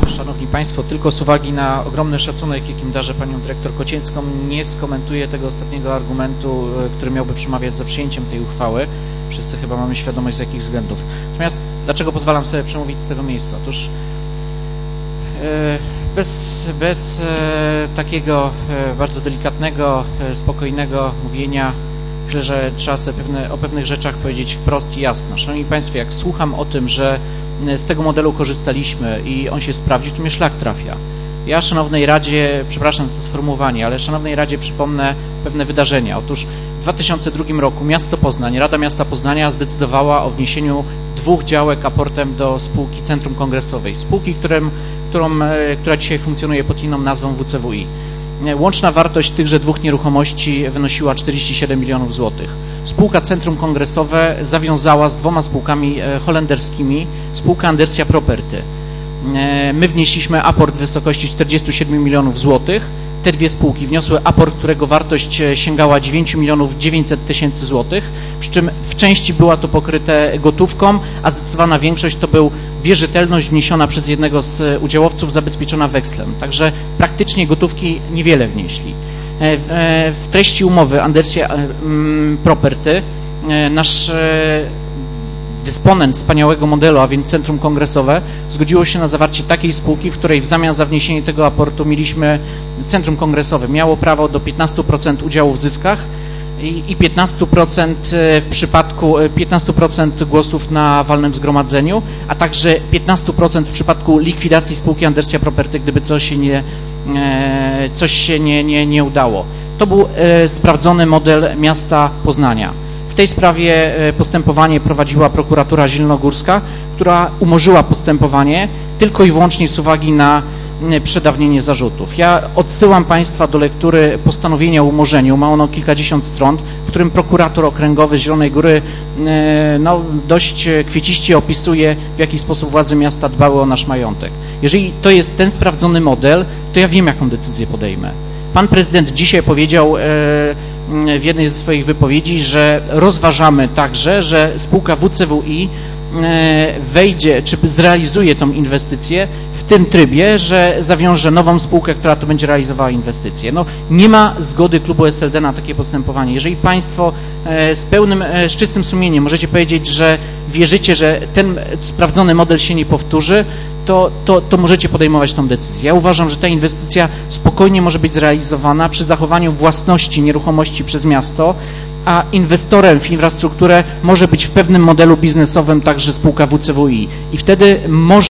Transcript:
Szanowni Państwo, tylko z uwagi na ogromny szacunek, jakim darzę Panią Dyrektor Kocięcką, nie skomentuję tego ostatniego argumentu, który miałby przemawiać za przyjęciem tej uchwały. Wszyscy chyba mamy świadomość, z jakich względów. Natomiast dlaczego pozwalam sobie przemówić z tego miejsca? Otóż bez takiego bardzo delikatnego, spokojnego mówienia, myślę, że trzeba sobie o pewnych rzeczach powiedzieć wprost i jasno. Szanowni Państwo, jak słucham o tym, że z tego modelu korzystaliśmy i on się sprawdził, to mnie szlak trafia. Ja Szanownej Radzie, przepraszam za to sformułowanie, ale Szanownej Radzie przypomnę pewne wydarzenia. Otóż w 2002 roku miasto Poznań, Rada Miasta Poznania zdecydowała o wniesieniu 2 działek aportem do spółki Centrum Kongresowej. Spółki, która dzisiaj funkcjonuje pod inną nazwą WCWI. Łączna wartość tychże 2 nieruchomości wynosiła 47 milionów złotych. Spółka Centrum Kongresowe zawiązała z 2 spółkami holenderskimi spółkę Andersia Property. My wnieśliśmy aport w wysokości 47 milionów złotych. Te 2 spółki wniosły aport, którego wartość sięgała 9 milionów 900 tysięcy złotych, przy czym w części była to pokryte gotówką, a zdecydowana większość to był wierzytelność wniesiona przez jednego z udziałowców zabezpieczona wekslem. Także praktycznie gotówki niewiele wnieśli. W treści umowy Andersia Property nasz dysponent wspaniałego modelu, a więc Centrum Kongresowe, zgodziło się na zawarcie takiej spółki, w której w zamian za wniesienie tego aportu mieliśmy Centrum Kongresowe. Miało prawo do 15% udziału w zyskach i 15% w przypadku 15% głosów na walnym zgromadzeniu, a także 15% w przypadku likwidacji spółki Andersia Property, gdyby coś się nie udało. To był sprawdzony model miasta Poznania. W tej sprawie postępowanie prowadziła prokuratura zielonogórska, która umorzyła postępowanie tylko i wyłącznie z uwagi na przedawnienie zarzutów. Ja odsyłam Państwa do lektury postanowienia o umorzeniu. Ma ono kilkadziesiąt stron, w którym prokurator okręgowy z Zielonej Góry dość kwieciście opisuje, w jaki sposób władze miasta dbały o nasz majątek. Jeżeli to jest ten sprawdzony model, to ja wiem, jaką decyzję podejmę. Pan prezydent dzisiaj powiedział w jednej ze swoich wypowiedzi, że rozważamy także, że spółka WCWI wejdzie, czy zrealizuje tą inwestycję w tym trybie, że zawiąże nową spółkę, która to będzie realizowała inwestycję. No, nie ma zgody klubu SLD na takie postępowanie. Jeżeli Państwo z czystym sumieniem możecie powiedzieć, że wierzycie, że ten sprawdzony model się nie powtórzy, to możecie podejmować tą decyzję. Ja uważam, że ta inwestycja spokojnie może być zrealizowana przy zachowaniu własności nieruchomości przez miasto, a inwestorem w infrastrukturę może być w pewnym modelu biznesowym także spółka WCWI. I wtedy może